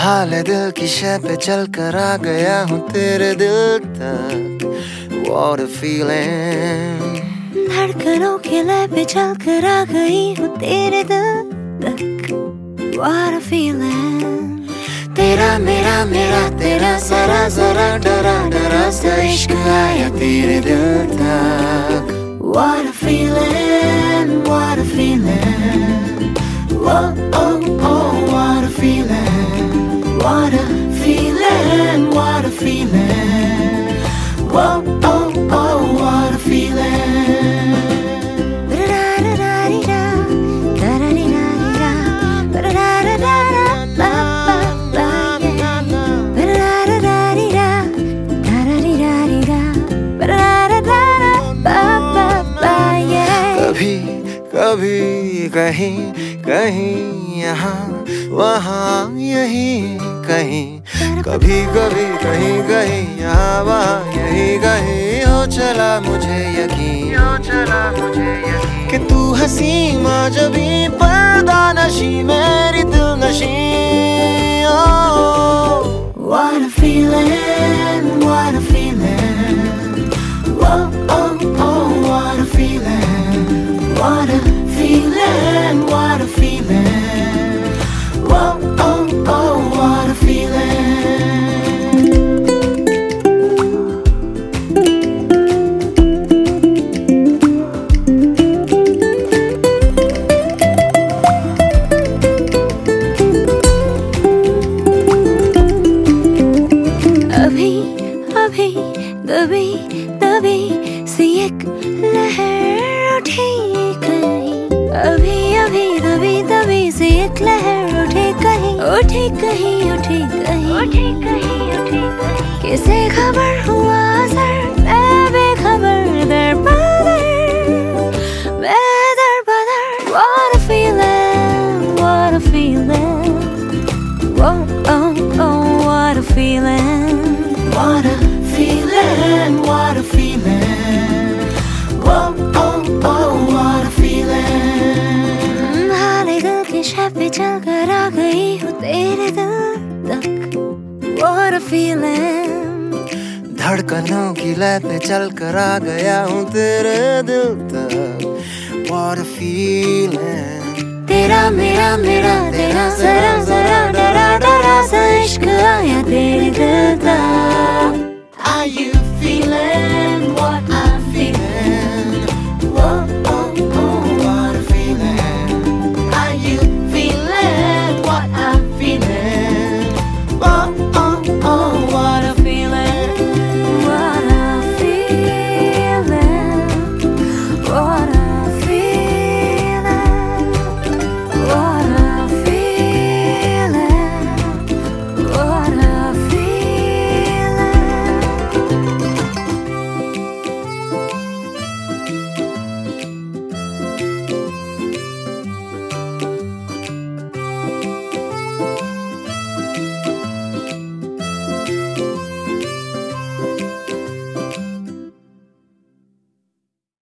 हाल दिल की शय पे चल कर आ गया हूँ तेरे दिल तक। What a feeling। धड़कनों के लय पे चल कर आ गई हूँ तेरे दिल तक। What a feeling। तेरा मेरा मेरा तेरा जरा जरा डरा डरा सा इश्क आया तेरे दिल तक। What a feeling, what a feeling। Oh oh oh what a feeling। What a feeling, what a feeling। Oh oh oh what a feeling। कभी कभी कहीं कहीं यहाँ वहाँ यहीं कहीं, कभी कभी कहीं कहीं यहाँ वहाँ यहीं कहीं हो चला मुझे यकीन कि तू हंसी माँ जबी पर्दा नशी मेरी दिल नशी। What a feeling, what a feeling। Oh oh oh what a feeling। What a feeling, what a feeling। Oh oh oh what a feeling। अभी अभी दबी दबी सी एक लहर उठी कहीं। अभी अभी दबी दबी सी एक लहर उठी कहीं, उठी कहीं, उठी कहीं, उठी कहीं, उठी कहीं। किसे खबर हुआ असर मैं बेखबर दर बदर, मैं दर बदर। What a feeling, what a feeling। Whoa, oh, oh, what a feeling। What a feeling, what a feeling। Oh oh oh what a feeling। हाले दिल की शय पे चल कर आ गई हूँ तेरे दिल तक। What a feeling। धड़कनों की लय पे चल कर आ गया हूँ तेरे दिल तक। What a feeling। तेरा मेरा मेरा तेरा जरा जरा डरा डरा सा इश्क आया तेरे दिल तक। Are you feeling?